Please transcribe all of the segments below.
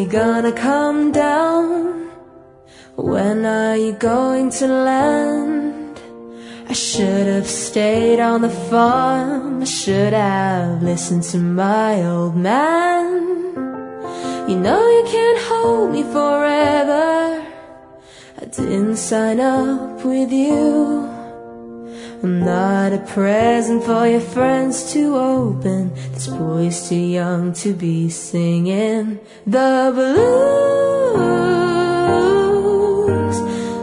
you gonna come down? When are you going to land? I should have stayed on the farm. I should have listened to my old man. You know you can't hold me forever. I didn't sign up with you. I'm not a present for your friends to open. This boy's too young to be singing the blues.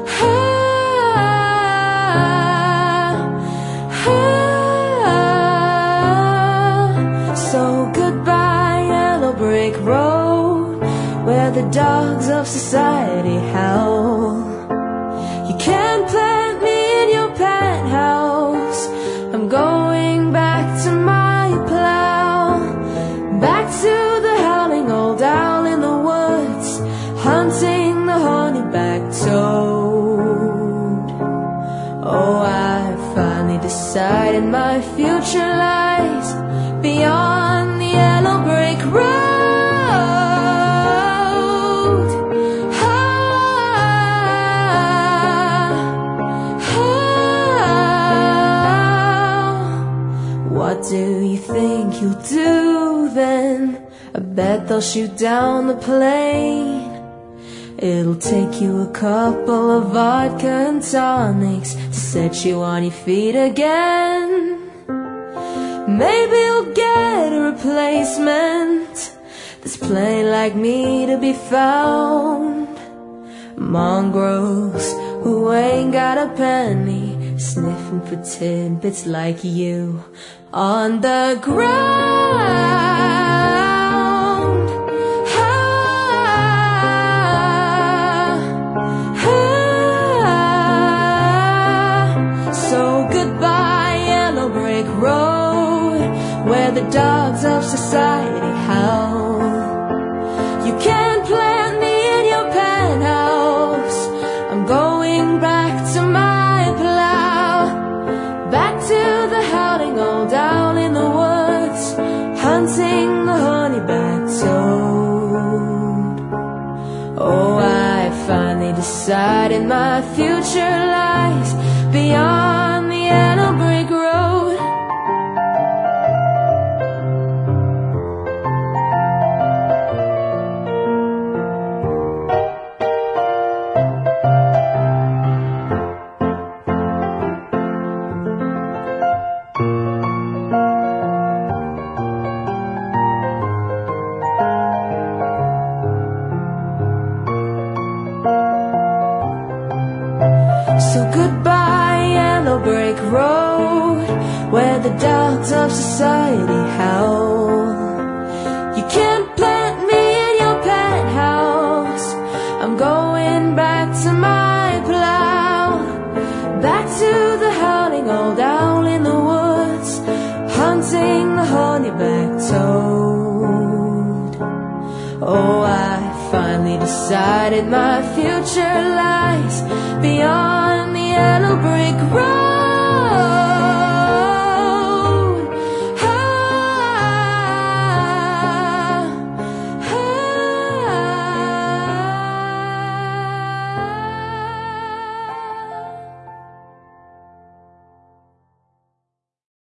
So goodbye, yellow brick road, where the dogs of society howl. You can't plant me in your penthouse. I'm going back to my plow, back to the howling old owl in the woods, hunting the honeyback toad. Oh, I finally decided my future lies beyond the yellow brick road. What do you think you'll do then? I bet they'll shoot down the plane. It'll take you a couple of vodka and tonics to set you on your feet again. Maybe you'll get a replacement that's plain like me to be found. Mongrels who ain't got a penny, sniffing for tidbits like you on the ground. So goodbye, yellow brick road, where the dogs of society howl. You can't plant me in your penthouse. I'm going back to my plow, back to the howling old owl in the woods, hunting the honeyback toad. Oh, I finally decided my future lies beyond the yellow brick road. So goodbye, yellow brick road, where the dogs of society howl. You can't plant me in your penthouse. I'm going back to my plow, back to the howling old owl in the woods, hunting the honeyback toad. Oh, I finally decided my future life